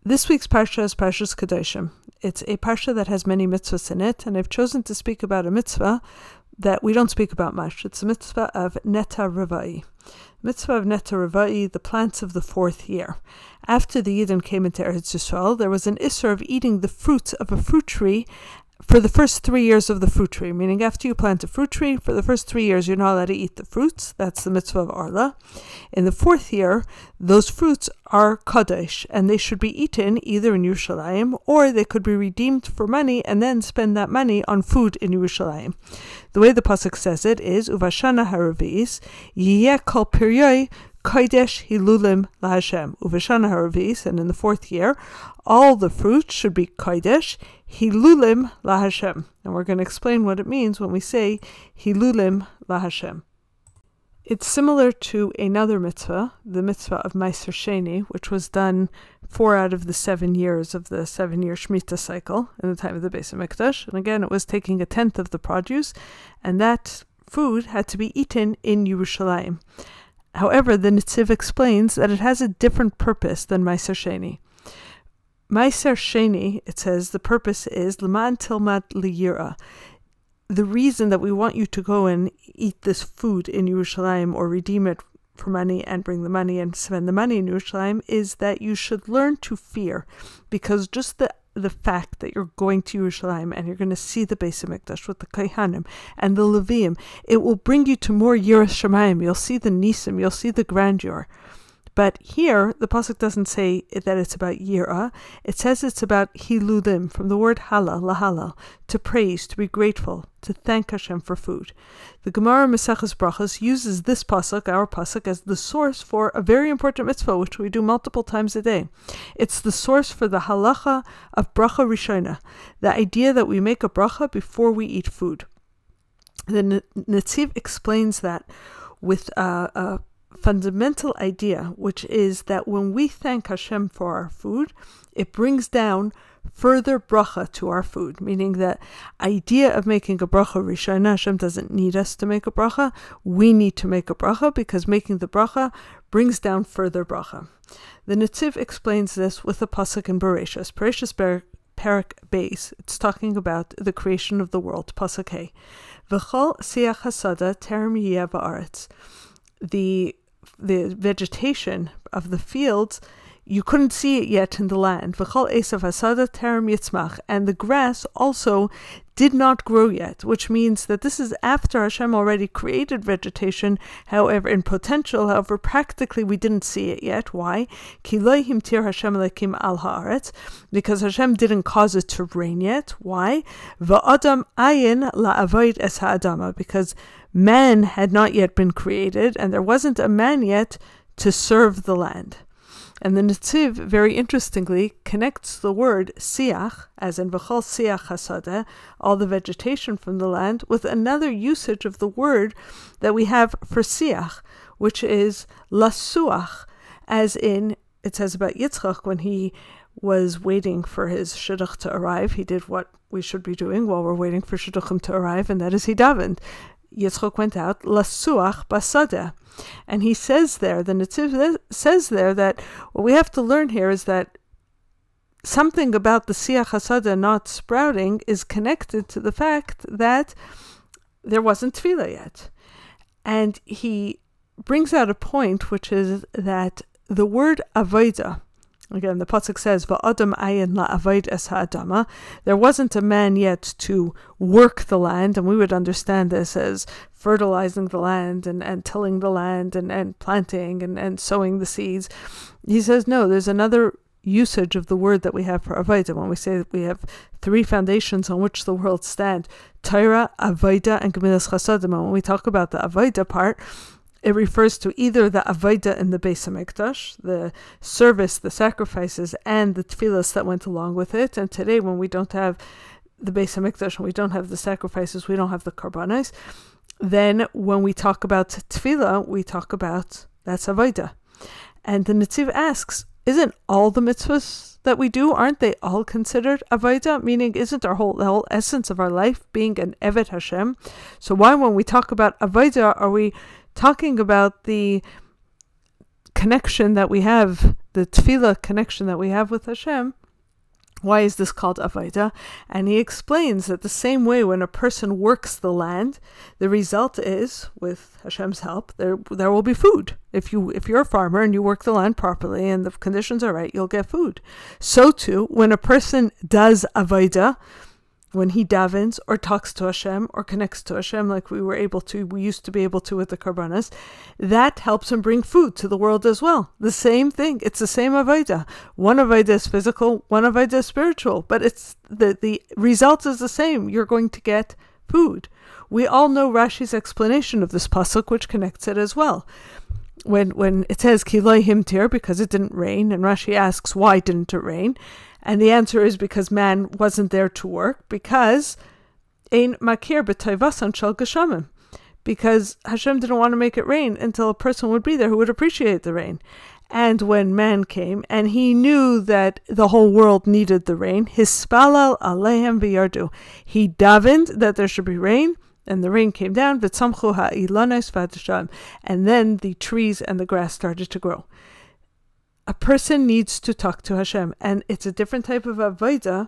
This week's parsha is Parshas Kedoshim. It's a parsha that has many mitzvahs in it, and I've chosen to speak about a mitzvah that we don't speak about much. It's a mitzvah of Neta Revai. Mitzvah of Neta Revai, the plants of the fourth year. After the Yidden came into Eretz Yisrael, there was an issur of eating the fruits of a fruit tree for the first 3 years of the fruit tree, meaning after you plant a fruit tree, for the first 3 years you're not allowed to eat the fruits. That's the mitzvah of Arla. In the fourth year, those fruits are Kadosh, and they should be eaten either in Yerushalayim, or they could be redeemed for money and then spend that money on food in Yerushalayim. The way the pasuk says it is, Uvashana haravis, yiyeh kol piryoi Kodesh Hilulim LaHashem. Uvashana haravis, and in the fourth year, all the fruits should be Kodesh Hilulim LaHashem. And we're going to explain what it means when we say Hilulim LaHashem. It's similar to another mitzvah, the mitzvah of Meiser Sheni, which was done 4 out of the 7 years of the 7-year Shemitah cycle in the time of the Beis HaMikdash. And again, it was taking 1/10 of the produce, and that food had to be eaten in Yerushalayim. However, the Netziv explains that it has a different purpose than Meiser Sheni. Meiser Sheni, it says, the purpose is L'man tilmat liyira. The reason that we want you to go and eat this food in Yerushalayim or redeem it for money and bring the money and spend the money in Yerushalayim is that you should learn to fear, because just the fact that you're going to Yerushalayim and you're going to see the Beis HaMikdash with the Kohanim and the Leviim, it will bring you to more Yiras Shamayim. You'll see the Nisim, you'll see the grandeur. But here, the pasuk doesn't say that it's about Yira. It says it's about Hilulim, from the word Halal, Lahalal, to praise, to be grateful, to thank Hashem for food. The Gemara Maseches Brachos uses this pasuk, our pasuk, as the source for a very important mitzvah, which we do multiple times a day. It's the source for the halacha of bracha rishona, the idea that we make a bracha before we eat food. The Netziv explains that with a fundamental idea, which is that when we thank Hashem for our food, it brings down further bracha to our food, meaning that idea of making a bracha rishona, Hashem doesn't need us to make a bracha, we need to make a bracha, because making the bracha brings down further bracha. The Netziv explains this with a pasuk in Bereshis Perek Beis. It's talking about the creation of the world, pasuk Hey. V'chol siach hasada terem yiyeh ba'aretz. The vegetation of the fields, you couldn't see it yet in the land. V'chol esav hasada terem yitzmach, and the grass also did not grow yet, which means that this is after Hashem already created vegetation. However, in potential, however, practically we didn't see it yet. Why? Ki lo himtir Hashem Elokim al haaretz, because Hashem didn't cause it to rain yet. Why? Va'adam ayin la'avoid es ha'adama, because man had not yet been created, and there wasn't a man yet to serve the land. And the Netziv, very interestingly, connects the word siach, as in v'chol siach hasadeh, all the vegetation from the land, with another usage of the word that we have for siach, which is lasuach, as in, it says about Yitzchak, when he was waiting for his shidduch to arrive, he did what we should be doing while we're waiting for shidduchim to arrive, and that is he davened. Yitzchak went out, lasuach basadeh. And he says there, the Netziv says there, that what we have to learn here is that something about the siach hasadeh not sprouting is connected to the fact that there wasn't tefillah yet. And he brings out a point, which is that the word avodah, again, the pasuk says, "Va'adam ayin la'avoid es ha'adama." There wasn't a man yet to work the land, and we would understand this as fertilizing the land and tilling the land and planting and sowing the seeds. He says, no, there's another usage of the word that we have for avodah. When we say that we have 3 foundations on which the world stand, Torah, avodah, and gemilas chasadim. When we talk about the avodah part, it refers to either the avodah in the Beis HaMikdash, the service, the sacrifices, and the tefillas that went along with it. And today, when we don't have the Beis HaMikdash, and we don't have the sacrifices, we don't have the karbanos, then when we talk about tefillah, we talk about that's avodah. And the Netziv asks, isn't all the mitzvahs that we do, aren't they all considered avodah? Meaning, isn't the whole essence of our life being an Evet Hashem? So why, when we talk about avodah, are we talking about the connection that we have the tefillah connection that we have with Hashem, why is this called Avodah? And he explains that the same way when a person works the land, the result is, with Hashem's help, there will be food. If you're a farmer and you work the land properly and the conditions are right, you'll get food. So too, when a person does Avodah, when he davens or talks to Hashem or connects to Hashem like we used to be able to with the Karbanas, that helps him bring food to the world as well. The same thing. It's the same Avodah. One Avodah is physical, one Avodah is spiritual, but it's the result is the same. You're going to get food. We all know Rashi's explanation of this pasuk, which connects it as well. When it says Ki lo himtir, because it didn't rain, and Rashi asks why didn't it rain, and the answer is because man wasn't there to work, because ein makir b'toivasan shel geshamim, because Hashem didn't want to make it rain until a person would be there who would appreciate the rain. And when man came, and he knew that the whole world needed the rain, hispalal alehem v'yardu, he davened that there should be rain, and the rain came down, v'tzamchu ha'ilanos v'adasham, and then the trees and the grass started to grow. A person needs to talk to Hashem, and it's a different type of avodah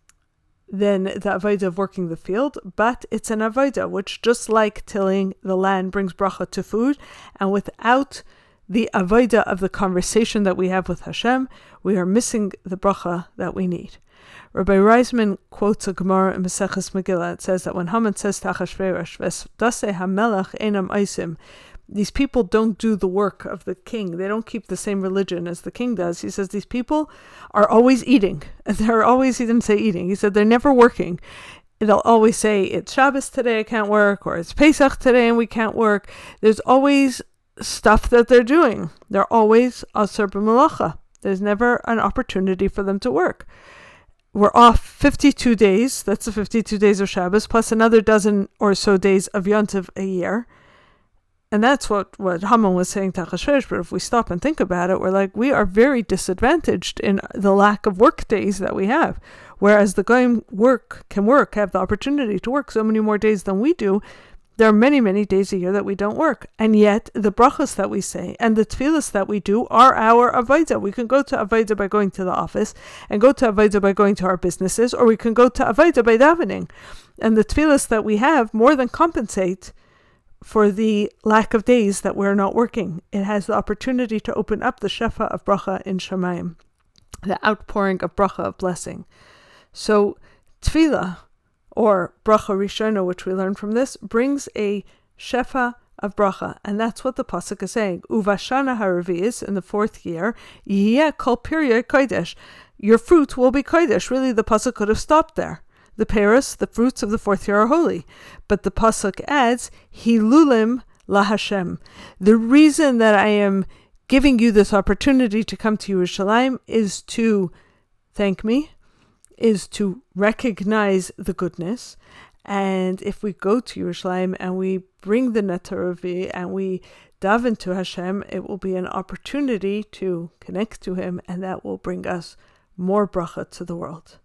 than the avodah of working the field, but it's an avodah which, just like tilling the land, brings bracha to food, and without the avodah of the conversation that we have with Hashem, we are missing the bracha that we need. Rabbi Reisman quotes a Gemara in Maseches Megillah. It says that when Haman says to Achashverosh, "V'dasei hamelach einam oisim," these people don't do the work of the king. They don't keep the same religion as the king does. He says these people are always eating. He didn't say eating. He said they're never working. They'll always say, it's Shabbos today, I can't work, or it's Pesach today and we can't work. There's always stuff that they're doing. They're always aser b'melacha. There's never an opportunity for them to work. We're off 52 days. That's the 52 days of Shabbos, plus another dozen or so days of Yontiv a year. And that's what Haman was saying to Achashverosh. But if we stop and think about it, we're like, we are very disadvantaged in the lack of work days that we have. Whereas the Goyim have the opportunity to work so many more days than we do. There are many, many days a year that we don't work. And yet, the brachas that we say and the tefillas that we do are our avodah. We can go to avodah by going to the office, and go to avodah by going to our businesses, or we can go to avodah by davening. And the tefillas that we have more than compensate for the lack of days that we're not working. It has the opportunity to open up the shefa of bracha in Shamayim, the outpouring of bracha of blessing. So, tefillah, or bracha rishona, which we learn from this, brings a shefa of bracha, and that's what the pasuk is saying. Uvashana haraviz, in the 4th year, yeh kol pirya kodesh, your fruit will be kodesh. Really, the pasuk could have stopped there. The peros, the fruits of the 4th year, are holy, but the pasuk adds hilulim la Hashem. The reason that I am giving you this opportunity to come to Yerushalayim is to thank me, is to recognize the goodness. And if we go to Yerushalayim and we bring the Netaravi and we daven to Hashem, it will be an opportunity to connect to Him, and that will bring us more bracha to the world.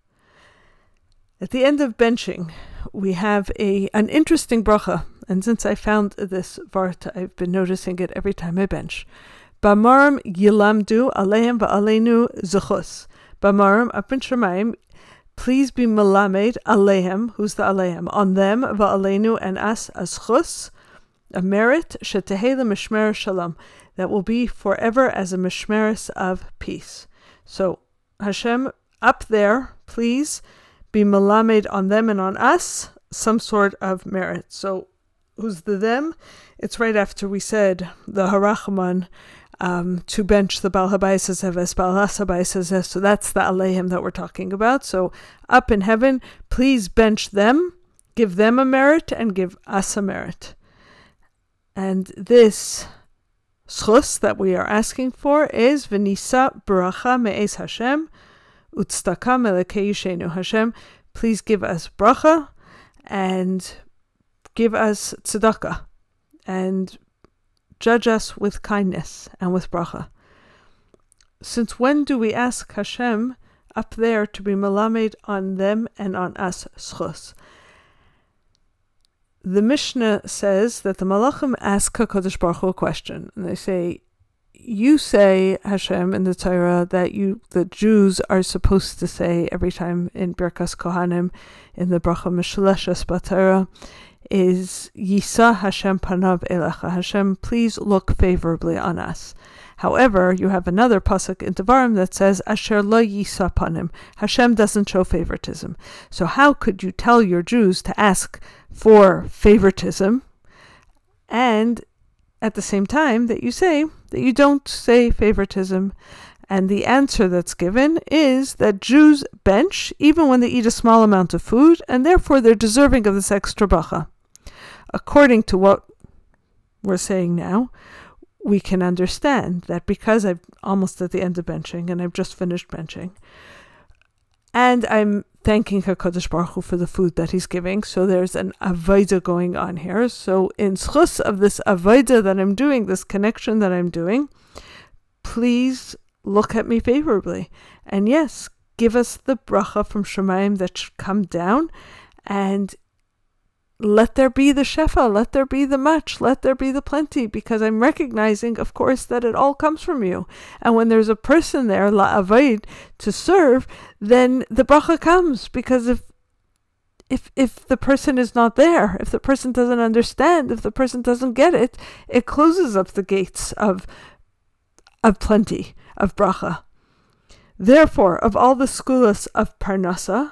At the end of benching, we have an interesting bracha, and since I found this vart, I've been noticing it every time I bench. Bamarim yilamdu alehem va'aleinu zechus. Bamarim, up in Shemayim, please be melamed alehem, who's the alehem, on them, va'aleinu, and us as chus, a merit, shetehei mishmer shalom, that will be forever as a mishmeres of peace. So, Hashem, up there, please be melamed on them and on us, some sort of merit. So, who's the them? It's right after we said the harachman, to bench the Baal Habayis Hazeves, Baal Habayis Hazeves. So that's the Aleihim that we're talking about. So up in heaven, please bench them, give them a merit, and give us a merit. And this schus that we are asking for is V'nisa bracha me'ez Hashem, utstaka melekei yishenu. Hashem, please give us bracha, and give us tzedakah, and judge us with kindness and with bracha. Since when do we ask Hashem up there to be melamed on them and on us schus? The Mishnah says that the Malachim ask HaKadosh Baruch Hu a question, and they say, you say, Hashem, in the Torah, that the Jews are supposed to say every time in Birkas Kohanim, in the Bracha Mishleshes B'Torah, is Yisa Hashem Panav Elecha. Hashem, please look favorably on us. However, you have another pasuk in Devarim that says, Asher lo yisa panim. Hashem doesn't show favoritism. So how could you tell your Jews to ask for favoritism, and at the same time that you say that you don't say favoritism? And the answer that's given is that Jews bench even when they eat a small amount of food, and therefore they're deserving of this extra bracha. According to what we're saying now, we can understand that because I'm almost at the end of benching, and I've just finished benching, and I'm thanking HaKadosh Baruch Hu for the food that He's giving, so there's an avodah going on here. So in schus of this avodah that I'm doing, this connection that I'm doing, please look at me favorably. And yes, give us the bracha from Shemayim that should come down, and let there be the shefa, let there be the much, let there be the plenty, because I'm recognizing, of course, that it all comes from you. And when there's a person there, la'avoid, to serve, then the bracha comes, because if the person is not there, if the person doesn't understand, if the person doesn't get it, it closes up the gates of plenty, of bracha. Therefore, of all the skulas of Parnasa,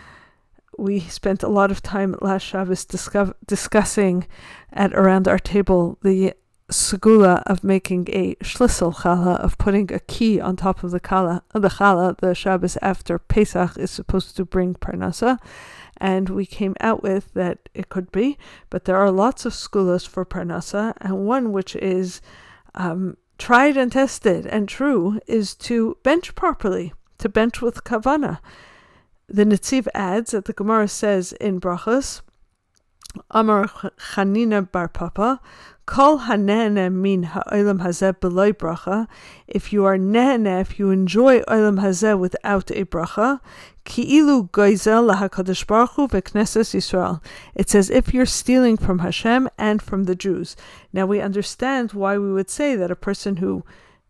we spent a lot of time last Shabbos discussing at around our table the segula of making a shlisel challah, of putting a key on top of the challah. The Shabbos after Pesach is supposed to bring Parnasa, and we came out with that it could be, but there are lots of segulas for Parnasa, and one which is tried and tested and true is to bench properly, to bench with kavana. The Netziv adds that the Gemara says in Brachos, Amar Chanina bar Papa, Kol hanene min ha'olam hazeh b'loi bracha. If you are nehene, if you enjoy olam hazeh without a bracha, ki'ilu goizel lahakadosh baruch hu v'knesses Yisrael. It says if you're stealing from Hashem and from the Jews. Now we understand why we would say that a person who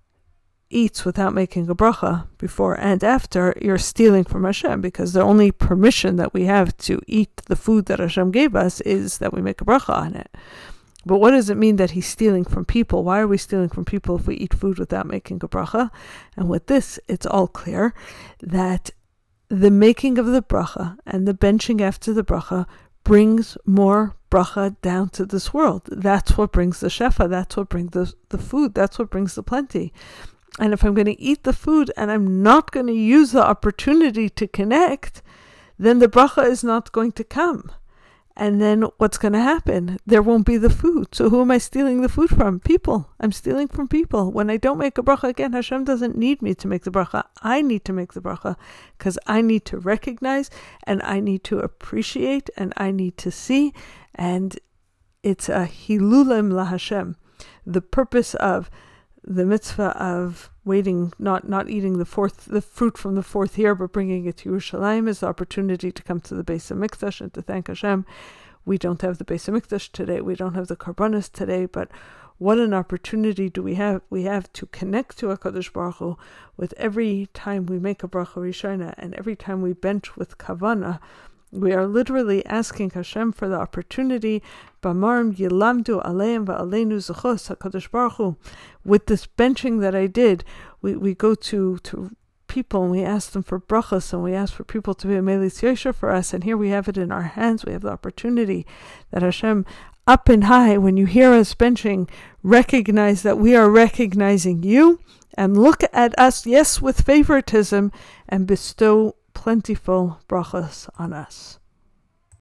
eats without making a bracha before and after, you're stealing from Hashem, because the only permission that we have to eat the food that Hashem gave us is that we make a bracha on it. But what does it mean that he's stealing from people? Why are we stealing from people if we eat food without making a bracha? And with this, it's all clear that the making of the bracha and the benching after the bracha brings more bracha down to this world. That's what brings the shefa. That's what brings the food. That's what brings the plenty. And if I'm going to eat the food and I'm not going to use the opportunity to connect, then the bracha is not going to come. And then what's going to happen? There won't be the food. So who am I stealing the food from? People. I'm stealing from people. When I don't make a bracha, again, Hashem doesn't need me to make the bracha. I need to make the bracha, because I need to recognize, and I need to appreciate, and I need to see. And it's a hilulim laHashem. The purpose of the mitzvah of waiting, not eating the fruit from the fourth year, but bringing it to Yerushalayim, is the opportunity to come to the Beis HaMikdash and to thank Hashem. We don't have the Beis HaMikdash today, we don't have the Karbanos today, but what an opportunity do we have? We have to connect to HaKadosh Baruch Hu with every time we make a bracha rishona, and every time we bench with kavana. We are literally asking Hashem for the opportunity, Bamarim Yilamdu Aleim Va'aleinu Zechos HaKadosh Baruch Hu. With this benching that I did, we go to people and we ask them for brachas, and we ask for people to be a melis yosher for us, and here we have it in our hands. We have the opportunity that Hashem, up and high, when you hear us benching, recognize that we are recognizing you, and look at us, yes, with favoritism, and bestow plentiful brachas on us.